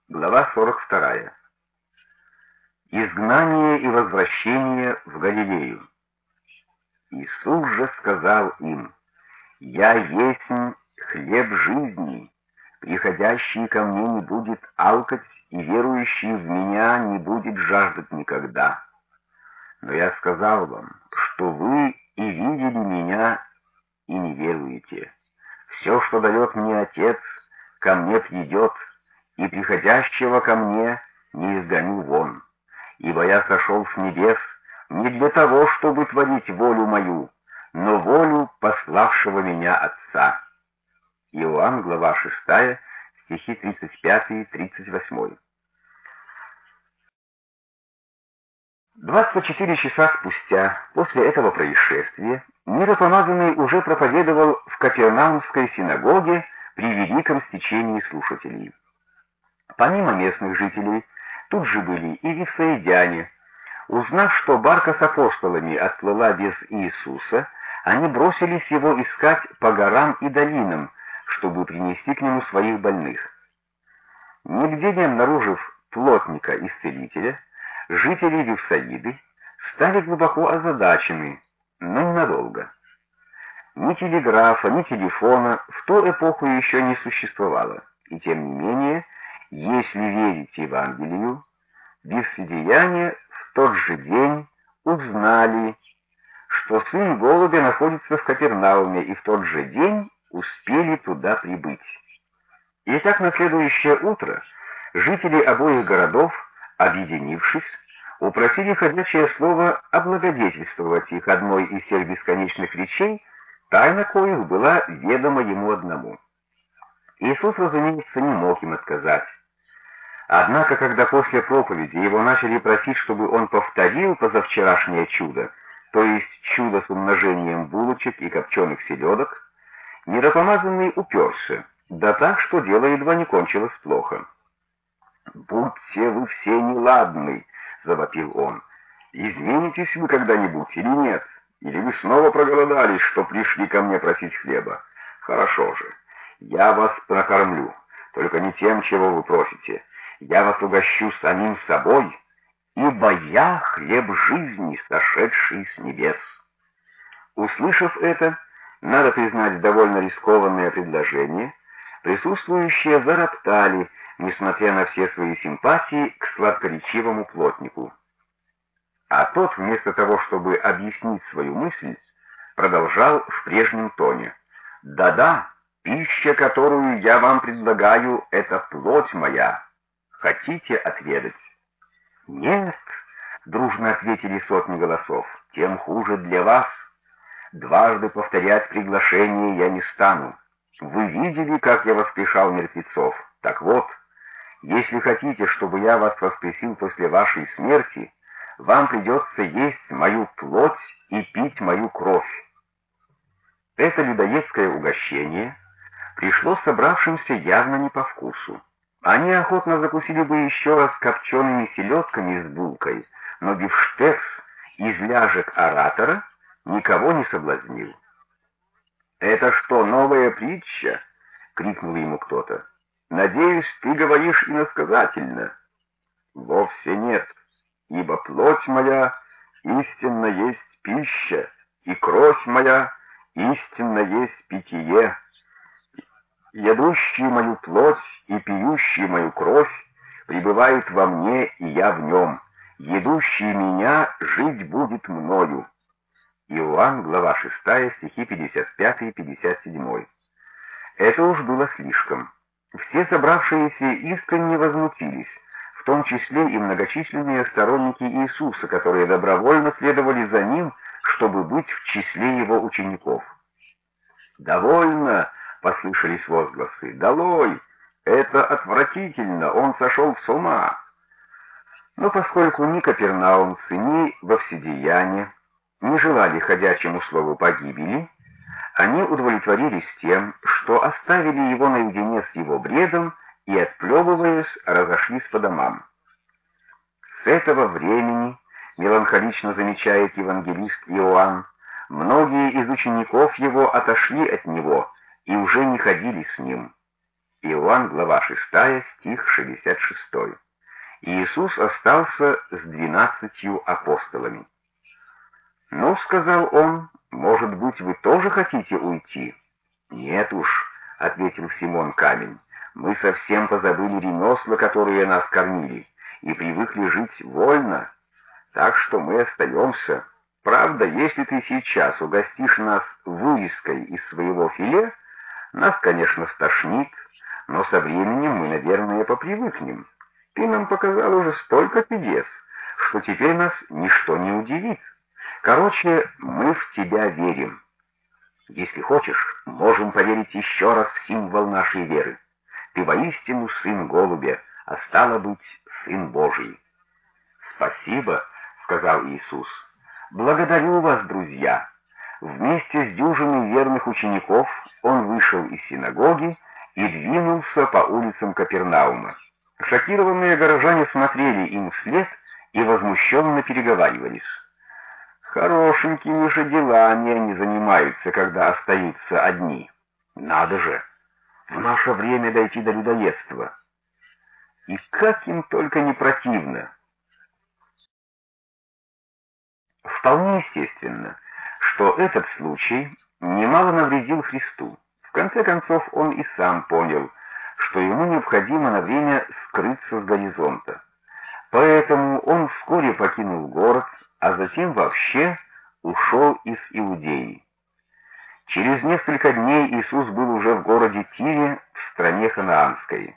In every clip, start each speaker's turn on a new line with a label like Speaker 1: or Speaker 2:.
Speaker 1: Глава 42. Изгнание и возвращение в Галилею. Иисус же сказал им: «Я есть хлеб жизни, приходящий ко мне не будет алкать, и верующий в меня не будет жаждать никогда. Но я сказал вам, что вы и видели меня, и не веруете. Все, что дает мне Отец, ко мне придет, и приходящего ко мне не изгоню вон. Ибо я сошел с небес не для того, чтобы творить волю мою, но волю пославшего меня Отца». Иоанн, глава 6, стихи 35-38. 24 часа спустя, после этого происшествия, миропомазанный уже проповедовал в Капернаумской синагоге при великом стечении слушателей. Помимо местных жителей, тут же были и вифсаидяне. Узнав, что барка с апостолами отплыла без Иисуса, они бросились его искать по горам и долинам, чтобы принести к нему своих больных. Нигде не обнаружив плотника-исцелителя, жители Вифсаиды стали глубоко озадачены, но ненадолго. Ни телеграфа, ни телефона в ту эпоху еще не существовало, и тем не менее, если верить Евангелию, вифсаидяне в тот же день узнали, что сын голубя находится в Капернауме, и в тот же день успели туда прибыть. И так на следующее утро жители обоих городов, объединившись, упросили ходячее слово облагодетельствовать их одной из тех бесконечных речей, тайна коих была ведома ему одному. Иисус, разумеется, не мог им отказать. Однако, когда после проповеди его начали просить, чтобы он повторил позавчерашнее чудо, то есть чудо с умножением булочек и копченых селедок, миропомазанный уперся, да так, что дело едва не кончилось плохо. «Будьте вы все неладны!» — завопил он. «Изменитесь вы когда-нибудь или нет? Или вы снова проголодались, что пришли ко мне просить хлеба? Хорошо же, я вас прокормлю, только не тем, чего вы просите. Я вас угощу самим собой, ибо я хлеб жизни, сошедший с небес». Услышав это, надо признать довольно рискованное предложение, присутствующие зароптали, несмотря на все свои симпатии к сладкоречивому плотнику. А тот, вместо того, чтобы объяснить свою мысль, продолжал в прежнем тоне: «Да-да, пища, которую я вам предлагаю, это плоть моя. Хотите отведать?» «Нет», — дружно ответили сотни голосов, — «тем хуже для вас. Дважды повторять приглашение я не стану. Вы видели, как я воскрешал мертвецов? Так вот, если хотите, чтобы я вас воскресил после вашей смерти, вам придется есть мою плоть и пить мою кровь». Это людоедское угощение пришло собравшимся явно не по вкусу. Они охотно закусили бы еще раз копчеными селедками с булкой, но бифштекс из ляжек оратора никого не соблазнил. «Это что, новая притча?» — крикнул ему кто-то. «Надеюсь, ты говоришь иносказательно». «Вовсе нет, ибо плоть моя истинно есть пища, и кровь моя истинно есть питье. Едущий мою плоть и пьющий мою кровь пребывает во мне, и я в нем. Едущий меня жить будет мною». Иоанн, глава 6, стихи 55-57. Это уж было слишком. Все собравшиеся искренне возмутились, в том числе и многочисленные сторонники Иисуса, которые добровольно следовали за ним, чтобы быть в числе его учеников. «Довольно!» — послышались возгласы. «Долой! Это отвратительно! Он сошел с ума!» Но поскольку ни капернаумцы, ни вифсаидяне не желали ходячему слову погибели, они удовлетворились тем, что оставили его наедине с его бредом и, отплевываясь, разошлись по домам. С этого времени, меланхолично замечает евангелист Иоанн, многие из учеников его отошли от него и уже не ходили с ним. Иоанн, глава 6, стих 66. Иисус остался с 12 апостолами. «Ну, — сказал он, — может быть, вы тоже хотите уйти?» «Нет уж, — ответил Симон Камень, — мы совсем позабыли ремесла, которые нас кормили, и привыкли жить вольно, так что мы остаемся. Правда, если ты сейчас угостишь нас вырезкой из своего филе, нас, конечно, стошнит, но со временем мы, наверное, попривыкнем. Ты нам показал уже столько чудес, что теперь нас ничто не удивит. Короче, мы в тебя верим. Если хочешь, можем поверить еще раз в символ нашей веры. Ты воистину сын голубя, а стало быть, сын Божий». «Спасибо», — сказал Иисус. «Благодарю вас, друзья». Вместе с дюжиной верных учеников он вышел из синагоги и двинулся по улицам Капернаума. Шокированные горожане смотрели им вслед и возмущенно переговаривались. «Хорошенькими же делами они занимаются, когда остаются одни. Надо же, в наше время дойти до людоедства. И как им только не противно!» Вполне естественно, что этот случай немало навредил Христу. В конце концов, он и сам понял, что ему необходимо на время скрыться с горизонта. Поэтому он вскоре покинул город, а затем вообще ушел из Иудеи. Через несколько дней Иисус был уже в городе Тире, в стране ханаанской.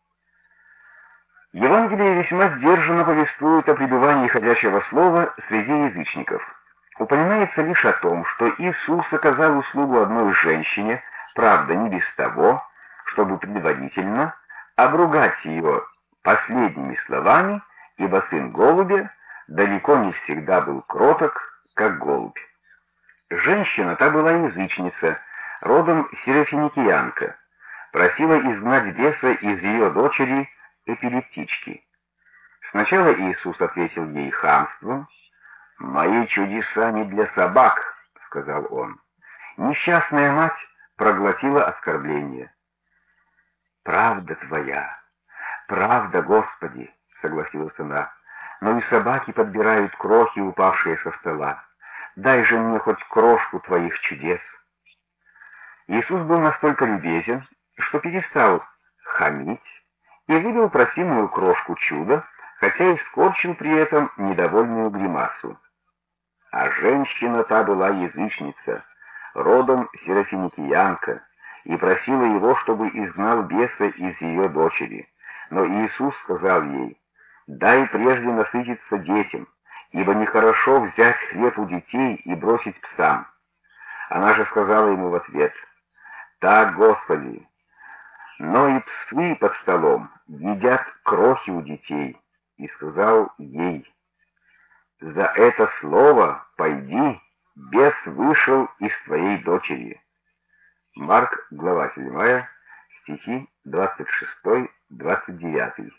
Speaker 1: Евангелие весьма сдержанно повествует о пребывании ходячего слова среди язычников. Упоминается лишь о том, что Иисус оказал услугу одной женщине, правда, не без того, чтобы предварительно обругать ее последними словами, ибо сын голубя далеко не всегда был кроток, как голубь. Женщина та была язычница, родом сирофиникиянка, просила изгнать беса из ее дочери эпилептички. Сначала Иисус ответил ей хамством. «Мои чудеса не для собак», — сказал он. Несчастная мать проглотила оскорбление. «Правда твоя, правда, Господи», — согласилась она, — «но и собаки подбирают крохи, упавшие со стола. Дай же мне хоть крошку твоих чудес». Иисус был настолько любезен, что перестал хамить и выдал просимую крошку чуда, хотя и скорчил при этом недовольную гримасу. А женщина та была язычница, родом сирофиникиянка, и просила его, чтобы изгнал беса из ее дочери. Но Иисус сказал ей: «Дай прежде насытиться детям, ибо нехорошо взять хлеб у детей и бросить псам». Она же сказала ему в ответ: «Так, Господи, но и псы под столом едят крохи у детей». И сказал ей: «За это слово пойди, бес вышел из твоей дочери». Марк, глава 7, стихи 26-29.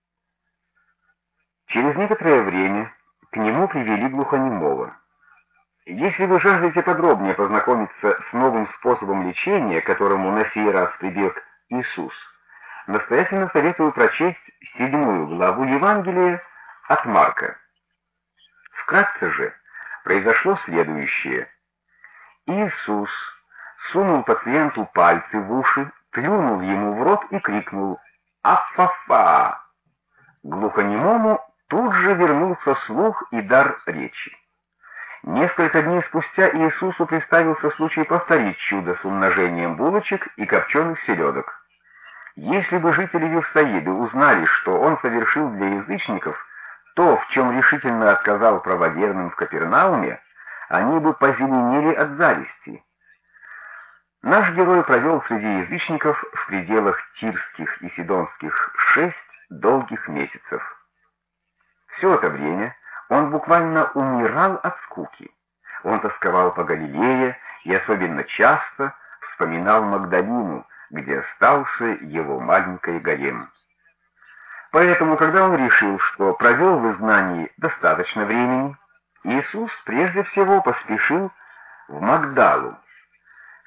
Speaker 1: Через некоторое время к нему привели глухонемого. Если вы жаждете подробнее познакомиться с новым способом лечения, к которому на сей раз прибег Иисус, настоятельно советую прочесть 7 главу Евангелия от Марка. Вкратце же произошло следующее. Иисус сунул пациенту пальцы в уши, плюнул ему в рот и крикнул «Аф-фа-фа!». Глухонемому тут же вернулся слух и дар речи. Несколько дней спустя Иисусу представился случай повторить чудо с умножением булочек и копченых селедок. Если бы жители Вифсаиды узнали, что он совершил для язычников то, в чем решительно отказал правоверным в Капернауме, они бы позеленели от зависти. Наш герой провел среди язычников в пределах тирских и сидонских 6 долгих месяцев. Все это время он буквально умирал от скуки. Он тосковал по Галилее и особенно часто вспоминал Магдалину, где остался его маленький гарем. Поэтому, когда он решил, что провел в изгнании достаточно времени, Иисус прежде всего поспешил в Магдалу.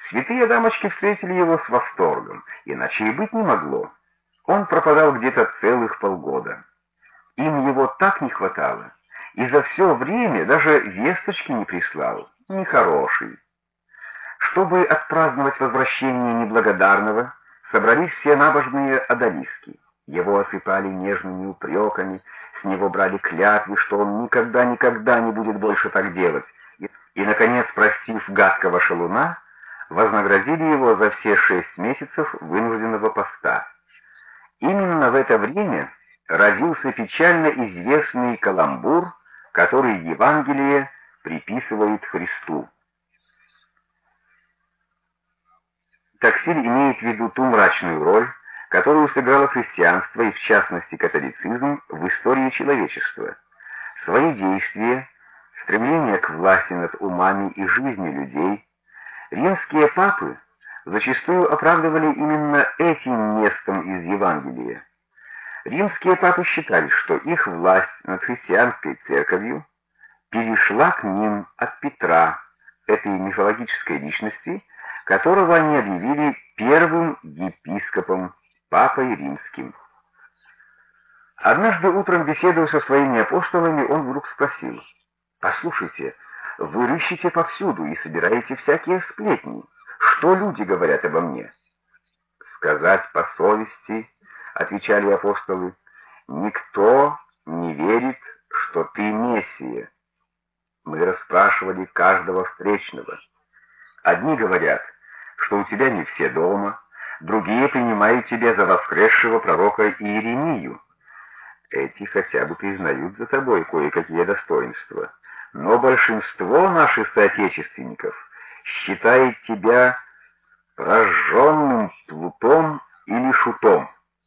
Speaker 1: Святые дамочки встретили его с восторгом, иначе и быть не могло. Он пропадал где-то целых полгода. Им его так не хватало, и за все время даже весточки не прислал, нехороший. Чтобы отпраздновать возвращение неблагодарного, собрались все набожные одолиски. Его осыпали нежными упреками, с него брали клятвы, что он никогда не будет больше так делать, и, наконец, простив гадкого шалуна, вознаградили его за все 6 месяцев вынужденного поста. Именно в это время родился печально известный каламбур, который Евангелие приписывает Христу. Таксиль имеет в виду ту мрачную роль, которую сыграло христианство и, в частности, католицизм в истории человечества. Свои действия, стремление к власти над умами и жизнью людей, римские папы зачастую оправдывали именно этим местом из Евангелия. Римские папы считали, что их власть над христианской церковью перешла к ним от Петра, этой мифологической личности, которого они объявили первым епископом, папой римским. Однажды утром, беседуя со своими апостолами, он вдруг спросил: «Послушайте, вы рыщете повсюду и собираете всякие сплетни. Что люди говорят обо мне?» «Сказать по совести, — отвечали апостолы, — никто не верит, что ты Мессия. Мы расспрашивали каждого встречного. Одни говорят, что у тебя не все дома, другие принимают тебя за воскресшего пророка Иеремию. Эти хотя бы признают за тобой кое-какие достоинства, но большинство наших соотечественников считает тебя прожженным плутом или шутом.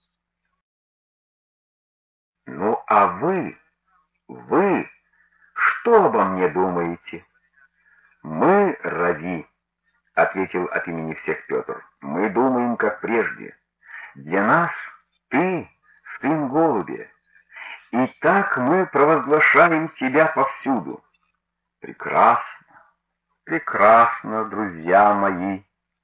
Speaker 1: Ну а вы, что обо мне думаете?» «Мы, раби, — ответил от имени всех Петр, — мы думаем, как прежде. Для нас ты — сын голубя, и так мы провозглашаем тебя повсюду». «Прекрасно, прекрасно, друзья мои.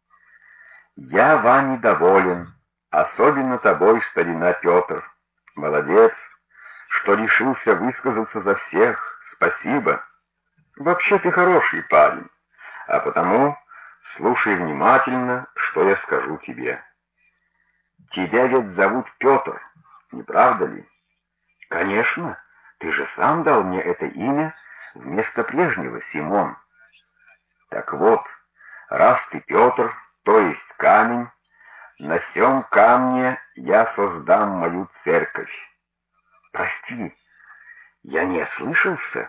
Speaker 1: Я вами доволен, особенно тобой, старина Петр. Молодец, что решился высказаться за всех. Спасибо. Вообще ты хороший парень, а потому слушай внимательно, что я скажу тебе. Тебя ведь зовут Петр, не правда ли?» «Конечно, ты же сам дал мне это имя вместо прежнего, Симон». «Так вот, раз ты Петр, то есть камень, на сём камне я создам мою церковь». «Прости, я не ослышался?»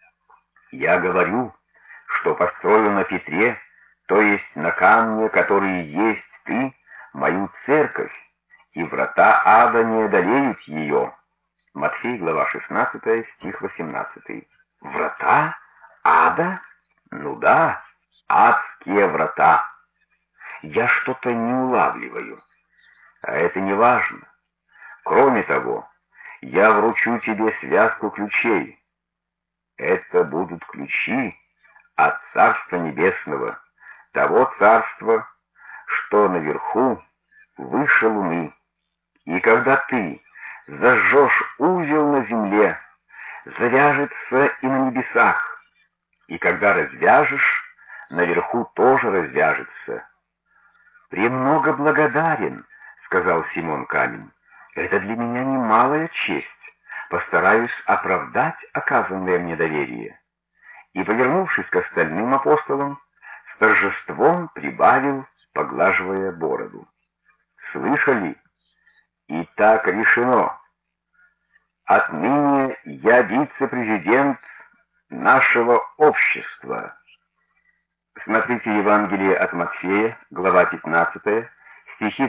Speaker 1: «Я говорю, что построю на Петре, то есть на камне, который есть ты, мою церковь, и врата ада не одолеют ее». Матфей, глава 16, стих 18. «Врата ада? Ну да, адские врата. Я что-то не улавливаю. А это не важно. Кроме того, я вручу тебе связку ключей. Это будут ключи от Царства Небесного, того Царства, что наверху, выше луны. И когда ты зажжешь узел на земле, завяжется и на небесах, и когда развяжешь, наверху тоже развяжется». «Премного благодарен, — сказал Симон Камень, — это для меня немалая честь. Постараюсь оправдать оказанное мне доверие». И, повернувшись к остальным апостолам, с торжеством прибавил, поглаживая бороду: «Слышали? И так решено. Отныне я вице-президент нашего общества». Смотрите Евангелие от Матфея, глава 15, стихи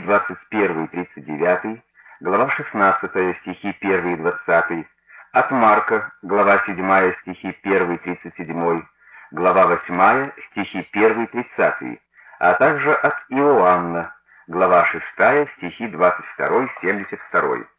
Speaker 1: 21-39, глава 16, стихи 1 и 20, от Марка, глава 7, стихи 1-37, глава 8, стихи 1-30, а также от Иоанна, глава 6, стихи 22-72.